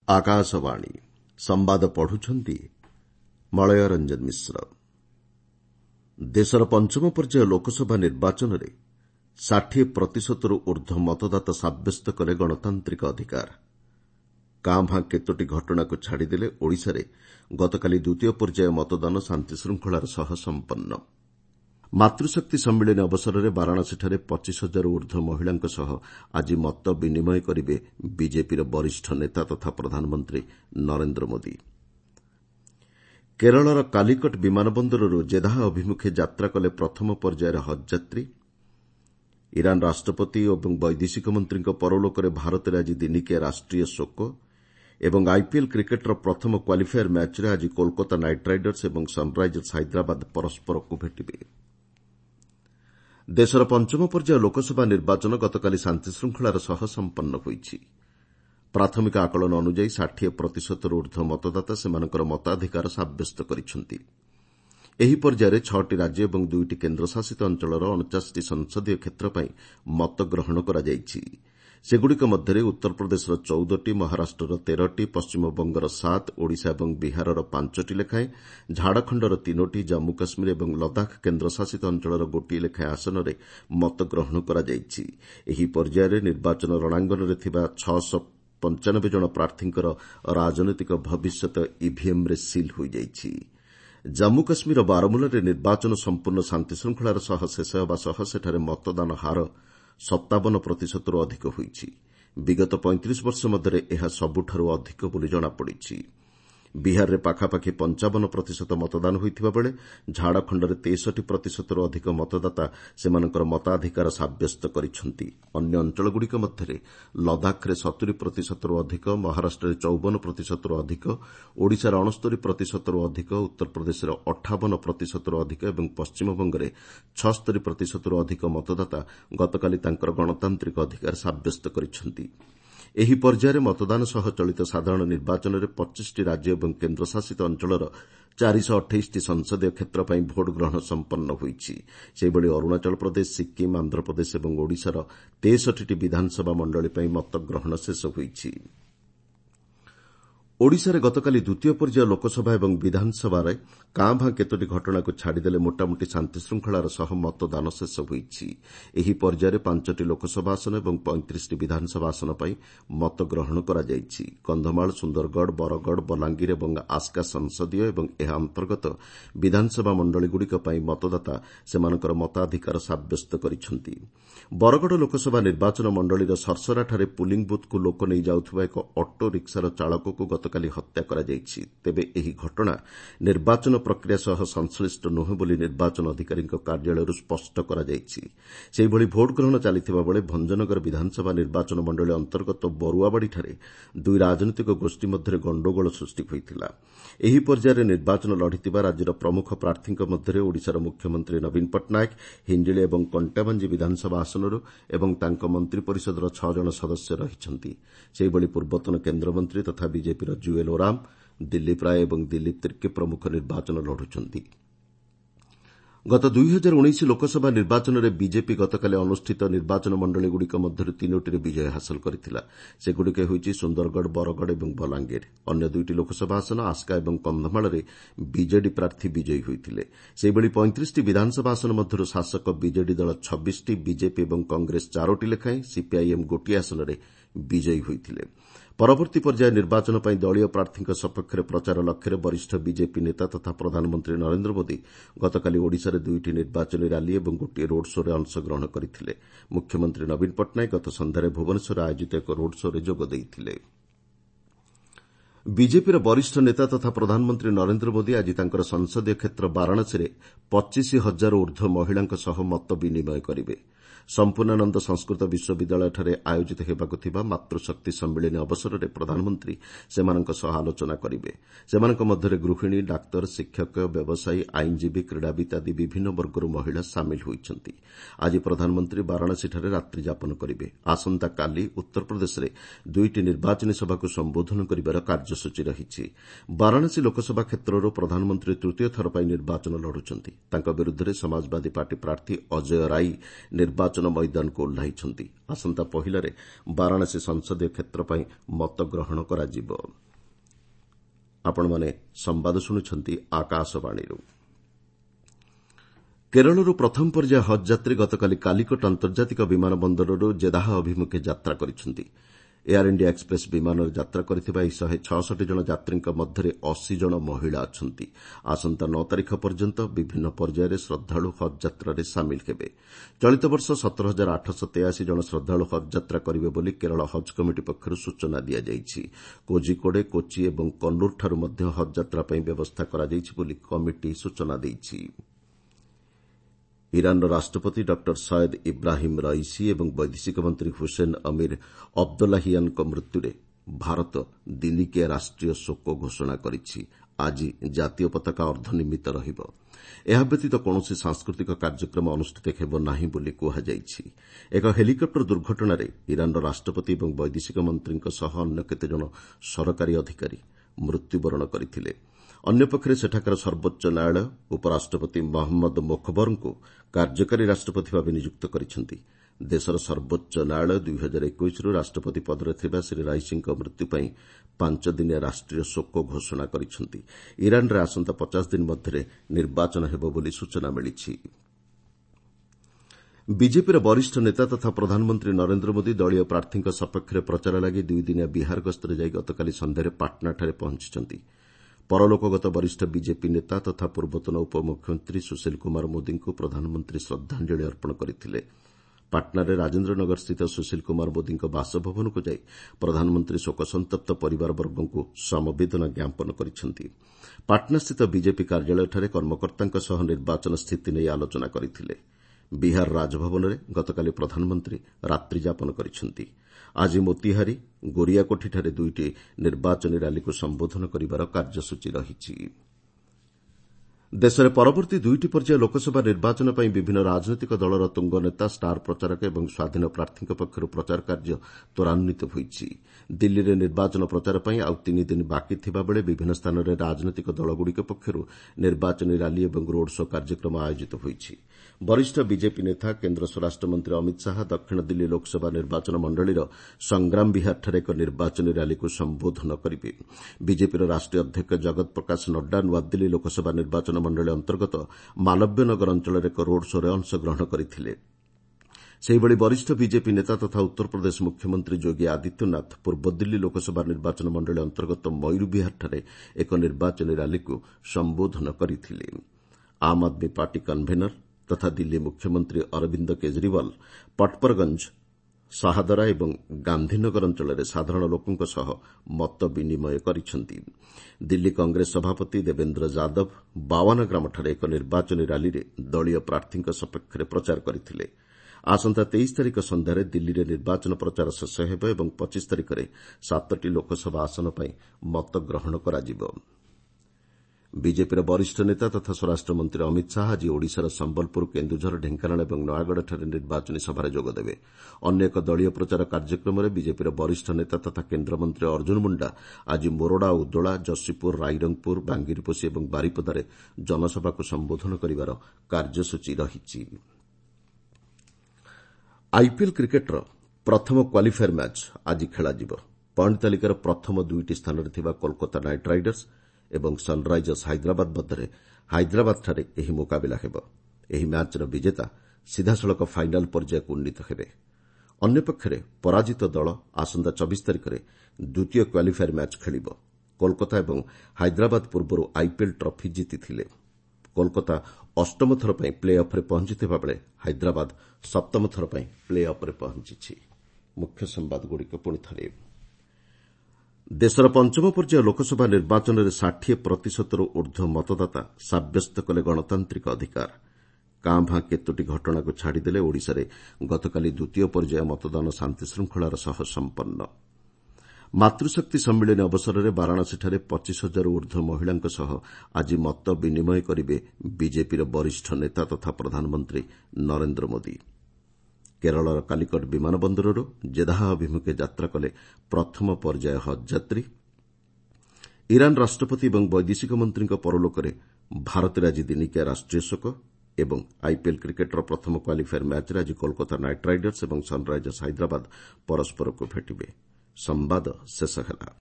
आकाशवाणी संवाद पढ़ुछंती मलय रंजन मिश्र। देशर पंचम पर्याय लोकसभा निर्वाचन में 60% ऊर्ध्व मतदाता साब्यस्त कले गणतांत्रिक अधिकार। कां भां केतोटी घटना को छाड़देले ओडिशा रे गतकाली द्वितीय पर्याय मतदान शांतिश्रृंखलार सह संपन्न। मातृशक्ति सम्मेलन अवसर में वाराणसीଠାରେ 25,000 ऊर्ध्व महिलांक सह आज मत विनिमय करिवे बीजेपीर वरिष्ठ नेता तथा प्रधानमंत्री नरेंद्र मोदी। केरଳର କାଲିକଟ ବିମାନ ବନ୍ଦରରୁ ଜେଦାହ ଅଭିମୁଖେ ଯାତ୍ରା କଲେ ପ୍ରଥମ ପର୍ଯ୍ୟାୟର ହଜ୍ ଯାତ୍ରୀ। ଇରାନ ରାଷ୍ଟ୍ରପତି ଏବଂ ବୈଦେଶିକ ମନ୍ତ୍ରୀଙ୍କ ପରଲୋକରେ ଭାରତରେ ଆଜି ଦିନିକିଆ ରାଷ୍ଟ୍ରୀୟ ଶୋକ ଏବଂ ଆଇପିଏଲ୍ କ୍ରିକେଟର ପ୍ରଥମ କ୍ୱାଲିଫାୟର ମ୍ୟାଚ୍ରେ ଆଜି କୋଲକାତା ନାଇଟ୍ ରାଇଡର୍ସ ଏବଂ ସନ୍ରାଇଜର୍ସ ହାଇଦ୍ରାବାଦ ପରସ୍ପରକୁ ଭେଟିବେ। ଦେଶର ପଞ୍ଚମ ପର୍ଯ୍ୟାୟ ଲୋକସଭା ନିର୍ବାଚନ ଗତକାଲି ଶାନ୍ତିଶୃଙ୍ଖଳାର ସହ ସମ୍ପନ୍ନ ହୋଇଛି। ପ୍ରାଥମିକ ଆକଳନ ଅନୁଯାୟୀ 60%ରୁ ଊର୍ଦ୍ଧ୍ବ ମତଦାତା ସେମାନଙ୍କର ମତାଧିକାର ସାବ୍ୟସ୍ତ କରିଛନ୍ତି। ଏହି ପର୍ଯ୍ୟାୟରେ 6ଟି ରାଜ୍ୟ ଏବଂ 2ଟି କେନ୍ଦ୍ରଶାସିତ ଅଞ୍ଚଳର 49ଟି ସଂସଦୀୟ କ୍ଷେତ୍ର ପାଇଁ ମତଗ୍ରହଣ କରାଯାଇଛି। ସେଗୁଡ଼ିକ ମଧ୍ୟରେ ଉତ୍ତରପ୍ରଦେଶର 14ଟି, ମହାରାଷ୍ଟ୍ରର 13ଟି, ପଶ୍ଚିମବଙ୍ଗର 7, ଓଡ଼ିଶା ଏବଂ ବିହାରର 5ଟି ଲେଖାଏଁ, ଝାଡ଼ଖଣ୍ଡର 3ଟି, ଜାମ୍ମୁ କାଶ୍ମୀର ଏବଂ ଲଦାଖ କେନ୍ଦ୍ରଶାସିତ ଅଞ୍ଚଳର ଗୋଟିଏ ଲେଖାଏଁ ଆସନରେ ମତଗ୍ରହଣ କରାଯାଇଛି। ଏହି ପର୍ଯ୍ୟାୟରେ ନିର୍ବାଚନ ରଣାଙ୍ଗନରେ ଥିବା 695 ଜଣ ପ୍ରାର୍ଥୀଙ୍କର ରାଜନୈତିକ ଭବିଷ୍ୟତ ଇଭିଏମ୍ରେ ସିଲ୍ ହୋଇଯାଇଛି। ଜାମ୍ମୁ କାଶ୍ମୀର ବାରମୁଲାରେ ନିର୍ବାଚନ ସମ୍ପୂର୍ଣ୍ଣ ଶାନ୍ତିଶୃଙ୍ଖଳାର ସହ ଶେଷ ହେବା ସହ ସେଠାରେ ମତଦାନ ହାର 57%ରୁ ଅଧିକ ହୋଇଛି। ବିଗତ 35 ବର୍ଷ ମଧ୍ୟରେ ଏହା ସବୁଠାରୁ ଅଧିକ ବୋଲି ଜଣାପଡ଼ିଛି। ବିହାରରେ ପାଖାପାଖି 55% ମତଦାନ ହୋଇଥିବା ବେଳେ ଝାଡ଼ଖଣ୍ଡରେ 63%ରୁ ଅଧିକ ମତଦାତା ସେମାନଙ୍କର ମତାଧିକାର ସାବ୍ୟସ୍ତ କରିଛନ୍ତି। ଅନ୍ୟ ଅଞ୍ଚଳଗୁଡ଼ିକ ମଧ୍ୟରେ ଲଦାଖରେ 70%ରୁ ଅଧିକ, ମହାରାଷ୍ଟ୍ରରେ 54%ରୁ ଅଧିକ, ଓଡ଼ିଶାର 69%ରୁ ଅଧିକ, ଉତ୍ତରପ୍ରଦେଶରେ 58%ରୁ ଅଧିକ ଏବଂ ପଶ୍ଚିମବଙ୍ଗରେ 76%ରୁ ଅଧିକ ମତଦାତା ଗତକାଲି ତାଙ୍କର ଗଣତାନ୍ତ୍ରିକ ଅଧିକାର ସାବ୍ୟସ୍ତ କରିଛନ୍ତି। ଏହି ପର୍ଯ୍ୟାୟରେ ମତଦାନ ସହ ଚଳିତ ସାଧାରଣ ନିର୍ବାଚନରେ 25ଟି ରାଜ୍ୟ ଏବଂ କେନ୍ଦ୍ରଶାସିତ ଅଞ୍ଚଳର 428ଟି ସଂସଦୀୟ କ୍ଷେତ୍ର ପାଇଁ ଭୋଟ୍ ଗ୍ରହଣ ସମ୍ପନ୍ନ ହୋଇଛି। ସେହିଭଳି ଅରୁଣାଚଳ ପ୍ରଦେଶ, ସିକ୍କିମ୍, ଆନ୍ଧ୍ରପ୍ରଦେଶ ଏବଂ ଓଡ଼ିଶାର 63ଟି ବିଧାନସଭା ମଣ୍ଡଳୀ ପାଇଁ ମତଗ୍ରହଣ ଶେଷ ହୋଇଛି। ଓଡ଼ିଶାରେ ଗତକାଲି ଦ୍ୱିତୀୟ ପର୍ଯ୍ୟାୟ ଲୋକସଭା ଏବଂ ବିଧାନସଭାରେ କାଁ ଭାଁ କେତୋଟି ଘଟଣାକୁ ଛାଡ଼ିଦେଲେ ମୋଟାମୋଟି ଶାନ୍ତିଶୃଙ୍ଖଳାର ସହ ମତଦାନ ଶେଷ ହୋଇଛି। ଏହି ପର୍ଯ୍ୟାୟରେ 5ଟି ଲୋକସଭା ଆସନ ଏବଂ 35ଟି ବିଧାନସଭା ଆସନ ପାଇଁ ମତଗ୍ରହଣ କରାଯାଇଛି। କନ୍ଧମାଳ, ସୁନ୍ଦରଗଡ଼, ବରଗଡ଼, ବଲାଙ୍ଗୀର ଏବଂ ଆସ୍କା ସଂସଦୀୟ ଏବଂ ଏହା ଅନ୍ତର୍ଗତ ବିଧାନସଭା ମଣ୍ଡଳୀଗୁଡ଼ିକ ପାଇଁ ମତଦାତା ସେମାନଙ୍କର ମତାଧିକାର ସାବ୍ୟସ୍ତ କରିଛନ୍ତି। ବରଗଡ଼ ଲୋକସଭା ନିର୍ବାଚନ ମଣ୍ଡଳୀର ସର୍ସରାଠାରେ ପୁଲିଂ ବୁଥ୍କୁ ଲୋକ ନେଇ ଯାଉଥିବା ଏକ ଅଟୋ ରିକ୍ସାର ଚାଳକକୁ ଗତକାଲି ହତ୍ୟା କରାଯାଇଛି। ତେବେ ଏହି ଘଟଣା ନିର୍ବାଚନ ପ୍ରକ୍ରିୟା ସହ ସଂଶ୍ଳିଷ୍ଟ ନୁହେଁ ବୋଲି ନିର୍ବାଚନ ଅଧିକାରୀଙ୍କ କାର୍ଯ୍ୟାଳୟରୁ ସ୍ପଷ୍ଟ କରାଯାଇଛି। ସେହିଭଳି ଭୋଟ୍ ଗ୍ରହଣ ଚାଲିଥିବା ବେଳେ ଭଞ୍ଜନଗର ବିଧାନସଭା ନିର୍ବାଚନ ମଣ୍ଡଳୀ ଅନ୍ତର୍ଗତ ବରୁଆବାଡ଼ିଠାରେ 2 ରାଜନୈତିକ ଗୋଷ୍ଠୀ ମଧ୍ୟରେ ଗଣ୍ଡଗୋଳ ସୃଷ୍ଟି ହୋଇଥିଲା। ଏହି ପର୍ଯ୍ୟାୟରେ ନିର୍ବାଚନ ଲଢ଼ିଥିବା ରାଜ୍ୟର ପ୍ରମୁଖ ପ୍ରାର୍ଥୀଙ୍କ ମଧ୍ୟରେ ଓଡ଼ିଶାର ମୁଖ୍ୟମନ୍ତ୍ରୀ ନବୀନ ପଟ୍ଟନାୟକ ହିଞ୍ଜିଳି ଏବଂ କଣ୍ଟାବାଞ୍ଜି ବିଧାନସଭା ଆସନରୁ ଏବଂ ତାଙ୍କ ମନ୍ତ୍ରୀ ପରିଷଦର 6 ଜଣ ସଦସ୍ୟ ରହିଛନ୍ତି। ସେହିଭଳି ପୂର୍ବତନ କେନ୍ଦ୍ରମନ୍ତ୍ରୀ ତଥା ବିଜେପିର ଜୁଏଲ ଓରାମ, ଦିଲ୍ଲୀପ ରାୟ ଏବଂ ଦିଲ୍ଲୀପ ତିର୍କେ ପ୍ରମୁଖ ନିର୍ବାଚନ ଲଢ଼ୁଛନ୍ତି। ଗତ 2019 ଲୋକସଭା ନିର୍ବାଚନରେ ବିଜେପି ଗତକାଲି ଅନୁଷ୍ଠିତ ନିର୍ବାଚନ ମଣ୍ଡଳୀଗୁଡ଼ିକ ମଧ୍ୟରୁ 3ଟିରେ ବିଜୟ ହାସଲ କରିଥିଲା। ସେଗୁଡ଼ିକ ହେଉଛି ସୁନ୍ଦରଗଡ଼, ବରଗଡ଼ ଏବଂ ବଲାଙ୍ଗୀର। ଅନ୍ୟ 2ଟି ଲୋକସଭା ଆସନ ଆସ୍କା ଏବଂ କନ୍ଧମାଳରେ ବିଜେଡି ପ୍ରାର୍ଥୀ ବିଜୟୀ ହୋଇଥିଲେ। ସେହିଭଳି 35ଟି ବିଧାନସଭା ଆସନ ମଧ୍ୟରୁ ଶାସକ ବିଜେଡି ଦଳ 26ଟି, ବିଜେପି ଏବଂ କଂଗ୍ରେସ 4ଟି ଲେଖାଏଁ, ସିପିଆଇଏମ୍ ଗୋଟିଏ ଆସନରେ ବିଜୟୀ ହୋଇଥିଲେ। ପରବର୍ତ୍ତୀ ପର୍ଯ୍ୟାୟ ନିର୍ବାଚନ ପାଇଁ ଦଳୀୟ ପ୍ରାର୍ଥୀଙ୍କ ସପକ୍ଷରେ ପ୍ରଚାର ଲକ୍ଷ୍ୟରେ ବରିଷ୍ଠ ବିଜେପି ନେତା ତଥା ପ୍ରଧାନମନ୍ତ୍ରୀ ନରେନ୍ଦ୍ର ମୋଦି ଗତକାଲି ଓଡ଼ିଶାରେ 2ଟି ନିର୍ବାଚନୀ ରାଲି ଏବଂ ଗୋଟିଏ ରୋଡ୍ ଶୋରେ ଅଂଶଗ୍ରହଣ କରିଥିଲେ। ମୁଖ୍ୟମନ୍ତ୍ରୀ ନବୀନ ପଟ୍ଟନାୟକ ଗତ ସନ୍ଧ୍ୟାରେ ଭୁବନେଶ୍ୱରରେ ଆୟୋଜିତ ଏକ ରୋଡ୍ ଶୋରେ ଯୋଗ ଦେଇଥିଲେ। ବିଜେପିର ବରିଷ୍ଠ ନେତା ତଥା ପ୍ରଧାନମନ୍ତ୍ରୀ ନରେନ୍ଦ୍ର ମୋଦି ଆଜି ତାଙ୍କର ସଂସଦୀୟ କ୍ଷେତ୍ର ବାରାଣସୀରେ 25,000 ଊର୍ଦ୍ଧ୍ବ ମହିଳାଙ୍କ ସହ ମତ ବିନିମୟ କରିବେ। ସମ୍ପୂର୍ଣ୍ଣାନନ୍ଦ ସଂସ୍କୃତ ବିଶ୍ୱବିଦ୍ୟାଳୟଠାରେ ଆୟୋଜିତ ହେବାକୁ ଥିବା ମାତୃଶକ୍ତି ସମ୍ମିଳନୀ ଅବସରରେ ପ୍ରଧାନମନ୍ତ୍ରୀ ସେମାନଙ୍କ ସହ ଆଲୋଚନା କରିବେ। ସେମାନଙ୍କ ମଧ୍ୟରେ ଗୃହିଣୀ, ଡାକ୍ତର, ଶିକ୍ଷକ, ବ୍ୟବସାୟୀ, ଆଇନଜୀବୀ, କ୍ରୀଡ଼ାବିତ୍ ଆଦି ବିଭିନ୍ନ ବର୍ଗରୁ ମହିଳା ସାମିଲ ହୋଇଛନ୍ତି। ଆଜି ପ୍ରଧାନମନ୍ତ୍ରୀ ବାରାଣସୀଠାରେ ରାତ୍ରି ଯାପନ କରିବେ। ଆସନ୍ତାକାଲି ଉତ୍ତରପ୍ରଦେଶରେ 2ଟି ନିର୍ବାଚନୀ ସଭାକୁ ସମ୍ବୋଧନ କରିବାର କାର୍ଯ୍ୟସୂଚୀ ରହିଛି। ବାରାଣସୀ ଲୋକସଭା କ୍ଷେତ୍ରରୁ ପ୍ରଧାନମନ୍ତ୍ରୀ ତୃତୀୟ ଥର ପାଇଁ ନିର୍ବାଚନ ଲଢ଼ୁଛନ୍ତି। ତାଙ୍କ ବିରୁଦ୍ଧରେ ସମାଜବାଦୀ ପାର୍ଟି ପ୍ରାର୍ଥୀ ଅଜୟ ରାଇ ନିର୍ବାଚନ ନିର୍ବାଚନ ମଇଦାନକୁ ଓହ୍ଲାଇଛନ୍ତି। ଆସନ୍ତା ପହିଲାରେ ବାରାଣସୀ ସଂସଦୀୟ କ୍ଷେତ୍ର ପାଇଁ ମତଗ୍ରହଣ କରାଯିବ। ଆପଣମାନେ ସମ୍ବାଦ ଶୁଣୁଛନ୍ତି ଆକାଶବାଣୀରୁ। କେରଳରୁ ପ୍ରଥମ ପର୍ଯ୍ୟାୟ ହଜ୍ ଯାତ୍ରୀ ଗତକାଲି କାଲିକଟ ଆନ୍ତର୍ଜାତିକ ବିମାନ ବନ୍ଦରରୁ ଜେଦାହ ଅଭିମୁଖେ ଯାତ୍ରା କରିଛନ୍ତି। ଏୟାର ଇଣ୍ଡିଆ ଏକ୍ସପ୍ରେସ୍ ବିମାନରେ ଯାତ୍ରା କରିଥିବା ଏହି 166 ଜଣ ଯାତ୍ରୀଙ୍କ ମଧ୍ୟରେ 80 ଜଣ ମହିଳା ଅଛନ୍ତି। ଆସନ୍ତା 9 ତାରିଖ ପର୍ଯ୍ୟନ୍ତ ବିଭିନ୍ନ ପର୍ଯ୍ୟାୟରେ ଶ୍ରଦ୍ଧାଳୁ ହଜ୍ ଯାତ୍ରାରେ ସାମିଲ ହେବେ। ଚଳିତ ବର୍ଷ 17,883 ଜଣ ଶ୍ରଦ୍ଧାଳୁ ହଜ୍ ଯାତ୍ରା କରିବେ ବୋଲି କେରଳ ହଜ୍ କମିଟି ପକ୍ଷରୁ ସୂଚନା ଦିଆଯାଇଛି। କୋଜିକୋଡେ, କୋଚି ଏବଂ କନ୍ନୁରଠାରୁ ମଧ୍ୟ ହଜ୍ ଯାତ୍ରା ପାଇଁ ବ୍ୟବସ୍ଥା କରାଯାଇଛି ବୋଲି କମିଟି ସୂଚନା ଦେଇଛି। ଇରାନ୍ର ରାଷ୍ଟ୍ରପତି ଡକ୍ଟର ସୟଦ ଇବ୍ରାହିମ୍ ରଇସି ଏବଂ ବୈଦେଶିକ ମନ୍ତ୍ରୀ ହୁସେନ ଅମିର ଅବଦୋଲ୍ଲାହିଆନଙ୍କ ମୃତ୍ୟୁରେ ଭାରତ ଦିନିକିଆ ରାଷ୍ଟ୍ରୀୟ ଶୋକ ଘୋଷଣା କରିଛି। ଆଜି ଜାତୀୟ ପତାକା ଅର୍ଦ୍ଧନିମିତ ରହିବ। ଏହା ବ୍ୟତୀତ କୌଣସି ସାଂସ୍କୃତିକ କାର୍ଯ୍ୟକ୍ରମ ଅନୁଷ୍ଠିତ ହେବ ନାହିଁ ବୋଲି କୁହାଯାଇଛି। ଏକ ହେଲିକପ୍ଟର ଦୁର୍ଘଟଣାରେ ଇରାନ୍ର ରାଷ୍ଟ୍ରପତି ଏବଂ ବୈଦେଶିକ ମନ୍ତ୍ରୀଙ୍କ ସହ ଅନ୍ୟ କେତେଜଣ ସରକାରୀ ଅଧିକାରୀ ମୃତ୍ୟୁବରଣ କରିଥିଲେ। ଅନ୍ୟପକ୍ଷରେ ସେଠାକାର ସର୍ବୋଚ୍ଚ ନ୍ୟାୟାଳୟ ଉପରାଷ୍ଟ୍ରପତି ମହମ୍ମଦ ମୋଖବରଙ୍କୁ କାର୍ଯ୍ୟକାରୀ ରାଷ୍ଟ୍ରପତି ଭାବେ ନିଯୁକ୍ତ କରିଛନ୍ତି। ଦେଶର ସର୍ବୋଚ୍ଚ ନ୍ୟାୟାଳୟ 2021ରୁ ରାଷ୍ଟ୍ରପତି ପଦରେ ଥିବା ଶ୍ରୀ ରାଇସିଙ୍କ ମୃତ୍ୟୁ ପାଇଁ 5 ଦିନିଆ ରାଷ୍ଟ୍ରୀୟ ଶୋକ ଘୋଷଣା କରିଛନ୍ତି। ଇରାନ୍ରେ ଆସନ୍ତା 50 ଦିନ ମଧ୍ୟରେ ନିର୍ବାଚନ ହେବ ବୋଲି ସୂଚନା ମିଳିଛି। ବିଜେପିର ବରିଷ୍ଠ ନେତା ତଥା ପ୍ରଧାନମନ୍ତ୍ରୀ ନରେନ୍ଦ୍ର ମୋଦି ଦଳୀୟ ପ୍ରାର୍ଥୀଙ୍କ ସପକ୍ଷରେ ପ୍ରଚାର ଲାଗି 2 ଦିନିଆ ବିହାର ଗସ୍ତରେ ଯାଇ ଗତକାଲି ସନ୍ଧ୍ୟାରେ ପାଟନାଠାରେ ପହଞ୍ଚିଛନ୍ତି। ପରଲୋକଗତ ବରିଷ୍ଠ ବିଜେପି ନେତା ତଥା ପୂର୍ବତନ ଉପମୁଖ୍ୟମନ୍ତ୍ରୀ ସୁଶୀଲ କୁମାର ମୋଦିଙ୍କୁ ପ୍ରଧାନମନ୍ତ୍ରୀ ଶ୍ରଦ୍ଧାଞ୍ଜଳି ଅର୍ପଣ କରିଥିଲେ। ପାଟନାରେ ରାଜେନ୍ଦ୍ରନଗରସ୍ଥିତ ସୁଶୀଲ କୁମାର ମୋଦିଙ୍କ ବାସଭବନକୁ ଯାଇ ପ୍ରଧାନମନ୍ତ୍ରୀ ଶୋକସନ୍ତପ୍ତ ପରିବାରବର୍ଗଙ୍କୁ ସମବେଦନା ଜ୍ଞାପନ କରିଛନ୍ତି। ପାଟନାସ୍ଥିତ ବିଜେପି କାର୍ଯ୍ୟାଳୟଠାରେ କର୍ମକର୍ତ୍ତାଙ୍କ ସହ ନିର୍ବାଚନ ସ୍ଥିତି ନେଇ ଆଲୋଚନା କରିଥିଲେ। ବିହାର ରାଜଭବନରେ ଗତକାଲି ପ୍ରଧାନମନ୍ତ୍ରୀ ରାତ୍ରିଯାପନ କରିଛନ୍ତି। ଆଜି ମୋତିହାରି, ଗୋରିଆକୋଠିଠାରେ 2ଟି ନିର୍ବାଚନୀ ରାଲିକୁ ସମ୍ବୋଧନ କରିବାର କାର୍ଯ୍ୟସୂଚୀ ରହିଛି। ଦେଶରେ ପରବର୍ତ୍ତୀ 2ଟି ପର୍ଯ୍ୟାୟ ଲୋକସଭା ନିର୍ବାଚନ ପାଇଁ ବିଭିନ୍ନ ରାଜନୈତିକ ଦଳର ତୁଙ୍ଗ ନେତା, ଷ୍ଟାର ପ୍ରଚାରକ ଏବଂ ସ୍ୱାଧୀନ ପ୍ରାର୍ଥୀଙ୍କ ପକ୍ଷରୁ ପ୍ରଚାର କାର୍ଯ୍ୟ ତ୍ୱରାନ୍ୱିତ ହୋଇଛି। ଦିଲ୍ଲୀରେ ନିର୍ବାଚନ ପ୍ରଚାର ପାଇଁ ଆଉ 3 ଦିନ ବାକି ଥିବାବେଳେ ବିଭିନ୍ନ ସ୍ଥାନରେ ରାଜନୈତିକ ଦଳଗୁଡ଼ିକ ପକ୍ଷରୁ ନିର୍ବାଚନୀ ରାଲି ଏବଂ ରୋଡ୍ ଶୋ କାର୍ଯ୍ୟକ୍ରମ ଆୟୋଜିତ ହୋଇଛି। ବରିଷ୍ଠ ବିଜେପି ନେତା କେନ୍ଦ୍ର ସ୍ୱରାଷ୍ଟ୍ରମନ୍ତ୍ରୀ ଅମିତ ଶାହା ଦକ୍ଷିଣ ଦିଲ୍ଲୀ ଲୋକସଭା ନିର୍ବାଚନ ମଣ୍ଡଳୀର ସଂଗ୍ରାମ ବିହାରଠାରେ ଏକ ନିର୍ବାଚନୀ ରାଲିକୁ ସମ୍ବୋଧନ କରିବେ। ବିଜେପିର ରାଷ୍ଟ୍ରୀୟ ଅଧ୍ୟକ୍ଷ ଜଗତ ପ୍ରକାଶ ନଡ୍ଡା ନୂଆଦିଲ୍ଲୀ ଲୋକସଭା ନିର୍ବାଚନ ମଣ୍ଡଳୀ ଅନ୍ତର୍ଗତ ମାଲବ୍ୟନଗର ଅଞ୍ଚଳରେ ଏକ ରୋଡ୍ ଶୋରେ ଅଂଶଗ୍ରହଣ କରିଥିଲେ। ସେହିଭଳି ବରିଷ୍ଠ ବିଜେପି ନେତା ତଥା ଉତ୍ତରପ୍ରଦେଶ ମୁଖ୍ୟମନ୍ତ୍ରୀ ଯୋଗୀ ଆଦିତ୍ୟନାଥ ପୂର୍ବଦିଲ୍ଲୀ ଲୋକସଭା ନିର୍ବାଚନ ମଣ୍ଡଳୀ ଅନ୍ତର୍ଗତ ମୟୂରବିହାରଠାରେ ଏକ ନିର୍ବାଚନୀ ରାଲିକୁ ସମ୍ବୋଧନ କରିଥିଲେ। ଆମ୍ ଆଦମୀ ପାର୍ଟି କନ୍ଭେନର ତଥା ଦିଲ୍ଲୀ ମୁଖ୍ୟମନ୍ତ୍ରୀ ଅରବିନ୍ଦ କେଜରିୱାଲ ପଟପରଗଞ୍ଜ, ଶାହାଦରା ଏବଂ ଗାନ୍ଧୀନଗର ଅଞ୍ଚଳରେ ସାଧାରଣ ଲୋକଙ୍କ ସହ ମତ ବିନିମୟ କରିଛନ୍ତି। ଦିଲ୍ଲୀ କଂଗ୍ରେସ ସଭାପତି ଦେବେନ୍ଦ୍ର ଯାଦବ ବାୱାନାଗ୍ରାମଠାରେ ଏକ ନିର୍ବାଚନୀ ରାଲିରେ ଦଳୀୟ ପ୍ରାର୍ଥୀଙ୍କ ସପକ୍ଷରେ ପ୍ରଚାର କରିଥିଲେ। ଆସନ୍ତା 23 ତାରିଖ ସନ୍ଧ୍ୟାରେ ଦିଲ୍ଲୀରେ ନିର୍ବାଚନ ପ୍ରଚାର ଶେଷ ହେବ ଏବଂ 25 ତାରିଖରେ 7ଟି ଲୋକସଭା ଆସନ ପାଇଁ ମତଗ୍ରହଣ କରାଯିବ। ବିଜେପିର ବରିଷ୍ଠ ନେତା ତଥା ସ୍ୱରାଷ୍ଟ୍ରମନ୍ତ୍ରୀ ଅମିତ ଶାହା ଆଜି ଓଡ଼ିଶାର ସମ୍ବଲପୁର, କେନ୍ଦୁଝର, ଢେଙ୍କାନାଳ ଏବଂ ନୟାଗଡ଼ଠାରେ ନିର୍ବାଚନୀ ସଭାରେ ଯୋଗଦେବେ। ଅନ୍ୟ ଏକ ଦଳୀୟ ପ୍ରଚାର କାର୍ଯ୍ୟକ୍ରମରେ ବିଜେପିର ବରିଷ୍ଠ ନେତା ତଥା କେନ୍ଦ୍ରମନ୍ତ୍ରୀ ଅର୍ଜୁନ ମୁଣ୍ଡା ଆଜି ମୋରଡା, ଉଦଳା, ଯଶୀପୁର, ରାଇରଙ୍ଗପୁର, ବାଙ୍ଗିରିପୋଷି ଏବଂ ବାରିପଦାରେ ଜନସଭାକୁ ସମ୍ବୋଧନ କରିବାର କାର୍ଯ୍ୟସୂଚୀ ରହିଛି। ଆଇପିଏଲ୍ କ୍ରିକେଟ୍ର ପ୍ରଥମ କ୍ୱାଲିଫାୟାର ମ୍ୟାଚ୍ ଆଜି ଖେଳାଯିବ। ପଏଣ୍ଟ ତାଲିକାର ପ୍ରଥମ 2ଟି ସ୍ଥାନରେ ଥିବା କୋଲକାତା ନାଇଟ୍ ରାଇଡର୍ସ ଏବଂ ସନ୍ରାଇଜର୍ସ ହାଇଦ୍ରାବାଦ ମଧ୍ୟରେ ହାଇଦ୍ରାବାଦଠାରେ ଏହି ମୁକାବିଲା ହେବ। ଏହି ମ୍ୟାଚ୍ର ବିଜେତା ସିଧାସଳଖ ଫାଇନାଲ୍ ପର୍ଯ୍ୟାୟକୁ ଉନ୍ନୀତ ହେବେ। ଅନ୍ୟପକ୍ଷରେ ପରାଜିତ ଦଳ ଆସନ୍ତା 24 ତାରିଖରେ ଦ୍ୱିତୀୟ କ୍ୱାଲିଫାୟାର ମ୍ୟାଚ୍ ଖେଳିବ। କୋଲକାତା ଏବଂ ହାଇଦ୍ରାବାଦ ପୂର୍ବରୁ ଆଇପିଏଲ୍ ଟ୍ରଫି ଜିତିଥିଲେ। କୋଲକାତା ଅଷ୍ଟମ ଥର ପାଇଁ ପ୍ଲେ ଅଫ୍ରେ ପହଞ୍ଚିଥିବା ବେଳେ ହାଇଦ୍ରାବାଦ ସପ୍ତମ ଥର ପାଇଁ ପ୍ଲେ ଅଫ୍ରେ ପହଞ୍ଚିଛି। ମୁଖ୍ୟ ସମ୍ବାଦଗୁଡ଼ିକ ପୁଣିଥରେ। ଦେଶର ପଞ୍ଚମ ପର୍ଯ୍ୟାୟ ଲୋକସଭା ନିର୍ବାଚନରେ 60% ଊର୍ଦ୍ଧ୍ୱ ମତଦାତା ସାବ୍ୟସ୍ତ କଲେ ଗଣତାନ୍ତ୍ରିକ ଅଧିକାର। କାଁ ଭାଁ କେତୋଟି ଘଟଣାକୁ ଛାଡ଼ିଦେଲେ ଓଡ଼ିଶାରେ ଗତକାଲି ଦ୍ୱିତୀୟ ପର୍ଯ୍ୟାୟ ମତଦାନ ଶାନ୍ତିଶୃଙ୍ଖଳାର ସହ ସମ୍ପନ୍ନ। ମାତୃଶକ୍ତି ସମ୍ମିଳନୀ ଅବସରରେ ବାରାଣସୀଠାରେ 25,000ରୁ ଊର୍ଦ୍ଧ୍ୱ ମହିଳାଙ୍କ ସହ ଆଜି ମତ ବିନିମୟ କରିବେ ବିଜେପିର ବରିଷ୍ଠ ନେତା ତଥା ପ୍ରଧାନମନ୍ତ୍ରୀ ନରେନ୍ଦ୍ର ମୋଦି। କେରଳର କାଲିକଟ ବିମାନ ବନ୍ଦରରୁ ଜେଦାହ ଅଭିମୁଖେ ଯାତ୍ରା କଲେ ପ୍ରଥମ ପର୍ଯ୍ୟାୟ ହଜ୍ ଯାତ୍ରୀ। ଇରାନ୍ ରାଷ୍ଟ୍ରପତି ଏବଂ ବୈଦେଶିକ ମନ୍ତ୍ରୀଙ୍କ ପରଲୋକରେ ଭାରତରେ ଆଜି ଦିନିକିଆ ରାଷ୍ଟ୍ରୀୟ ଶୋକ। ଏବଂ ଆଇପିଏଲ୍ କ୍ରିକେଟ୍ର ପ୍ରଥମ କ୍ୱାଲିଫାୟାର ମ୍ୟାଚ୍ରେ ଆଜି କୋଲକାତା ନାଇଟ୍ ରାଇଡର୍ସ ଏବଂ ସନ୍ରାଇଜର୍ସ ହାଇଦ୍ରାବାଦ ପରସ୍କରକୁ ଭେଟିବେ।